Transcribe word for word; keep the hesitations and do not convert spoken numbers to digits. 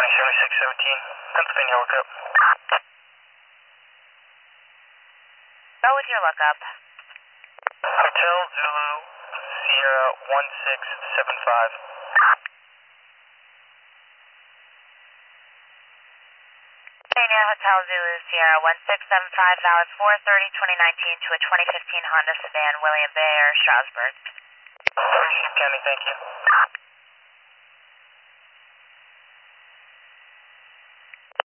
County seventy-six seventeen, Pennsylvania lookup. Go with your lookup. Hotel Zulu Sierra one six seven five. Pennsylvania Hotel Zulu Sierra one six seven five, valid four thirty twenty nineteen to a twenty fifteen Honda sedan, William Bay or Strasburg. County, thank you.